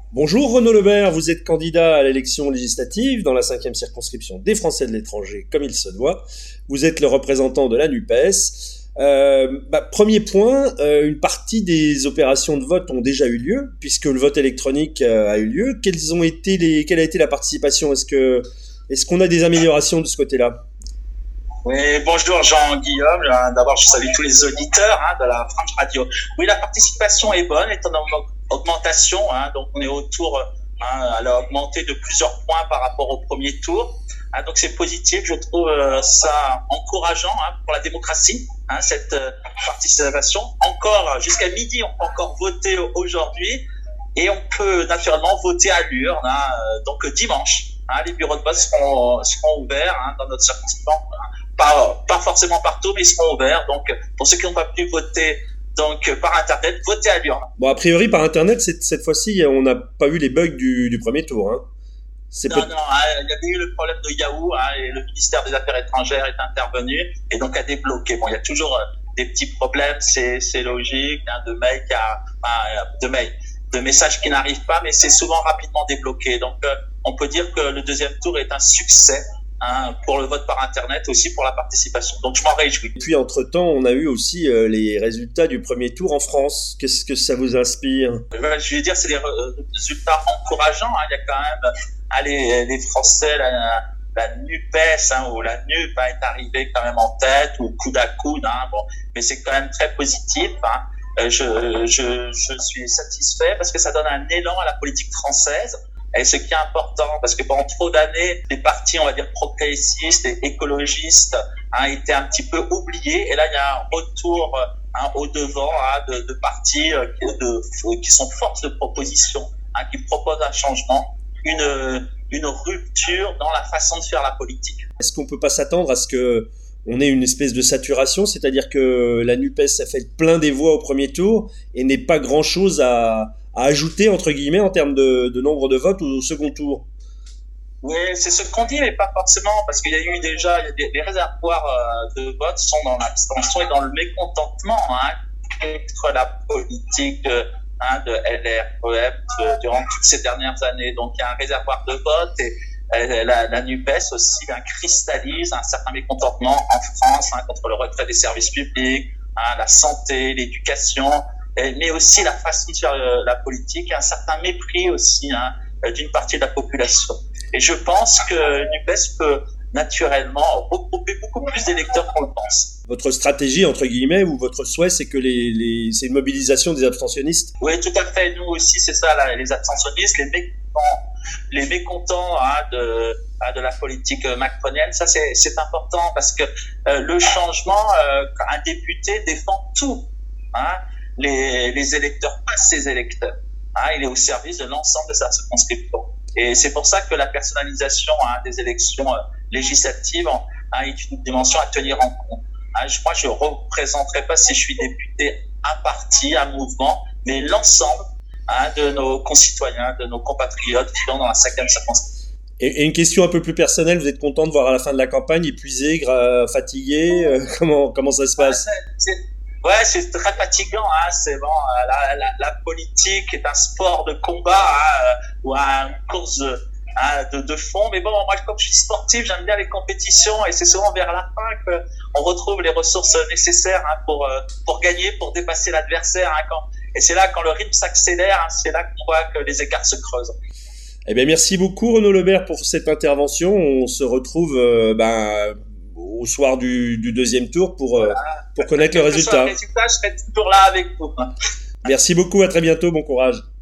Bonjour Renaud Lebert, vous êtes candidat à l'élection législative dans la 5e circonscription des Français de l'étranger, comme il se doit. Vous êtes le représentant de la NUPES. Premier point, une partie des opérations de vote ont déjà eu lieu, puisque le vote électronique a eu lieu. Quelle a été la participation? Est-ce qu'on a des améliorations de ce côté-là? Oui, bonjour Jean-Guillaume. D'abord, je salue tous les auditeurs de la French Radio. Oui, la participation est bonne, est en augmentation. Donc, on est autour, elle a augmenté de plusieurs points par rapport au premier tour. Donc, c'est positif. Je trouve ça encourageant pour la démocratie, cette participation. Encore, jusqu'à midi, on peut encore voter aujourd'hui. Et on peut naturellement voter à l'urne. Donc, dimanche, les bureaux de vote seront ouverts dans notre circonscription. Pas forcément partout, mais ils seront ouverts. Donc, pour ceux qui n'ont pas pu voter par Internet, votez à l'urne. Bon, a priori, par Internet, cette fois-ci, on n'a pas eu les bugs du premier tour. Non, il y avait eu le problème de Yahoo, et le ministère des Affaires étrangères est intervenu et donc a débloqué. Bon, il y a toujours des petits problèmes, c'est logique, de messages qui n'arrivent pas, mais c'est souvent rapidement débloqué. Donc, on peut dire que le deuxième tour est un succès. Pour le vote par Internet, aussi pour la participation. Donc, je m'en réjouis. Puis, entre-temps, on a eu aussi les résultats du premier tour en France. Qu'est-ce que ça vous inspire? Je vais dire, c'est des résultats encourageants. Il y a quand même les Français, la NUPES ou la NUP est arrivée quand même en tête ou coude à coude. Mais c'est quand même très positif. Je suis satisfait parce que ça donne un élan à la politique française. Et ce qui est important, parce que pendant trop d'années, les partis, on va dire, progressistes et écologistes étaient un petit peu oubliés. Et là, il y a un retour au devant de partis qui sont force de proposition, qui proposent un changement, une rupture dans la façon de faire la politique. Est-ce qu'on peut pas s'attendre à ce que on ait une espèce de saturation, c'est-à-dire que la NUPES a fait plein des voix au premier tour et n'ait pas grand-chose à ajouter, entre guillemets, en termes de nombre de votes au second tour? Oui, c'est ce qu'on dit, mais pas forcément, parce qu'il y a eu déjà, les réservoirs de vote sont dans l'abstention et dans le mécontentement contre la politique de LREM durant toutes ces dernières années. Donc, il y a un réservoir de vote et la NUPES aussi cristallise un certain mécontentement en France contre le retrait des services publics, la santé, l'éducation, mais aussi la façon de faire la politique et un certain mépris aussi d'une partie de la population. Et je pense que NUPES peut naturellement regrouper beaucoup plus d'électeurs qu'on le pense. Votre stratégie, entre guillemets, ou votre souhait, c'est que c'est une mobilisation des abstentionnistes? Oui, tout à fait. Nous aussi, c'est ça, les abstentionnistes, les mécontents de la politique macronienne. Ça, c'est important parce que le changement, un député défend tout. Les électeurs, pas ses électeurs. Il est au service de l'ensemble de sa circonscription. Et c'est pour ça que la personnalisation des élections législatives est une dimension à tenir en compte. Moi, je ne représenterai pas, si je suis député, un parti, un mouvement, mais l'ensemble de nos concitoyens, de nos compatriotes vivant dans la 5e circonscription. Et une question un peu plus personnelle, vous êtes content de voir à la fin de la campagne, épuisé, fatigué? Comment ça se passe? Ouais, c'est très fatigant. C'est bon. La politique est un sport de combat ou une course de fond. Mais bon, moi, comme je suis sportif, j'aime bien les compétitions et c'est souvent vers la fin qu'on retrouve les ressources nécessaires pour gagner, pour dépasser l'adversaire. Et c'est là, quand le rythme s'accélère, c'est là qu'on voit que les écarts se creusent. Eh bien, merci beaucoup Renaud Lebert pour cette intervention. On se retrouve au soir du deuxième tour pour connaître le résultat. Je serai toujours là avec vous. Merci beaucoup, à très bientôt, bon courage.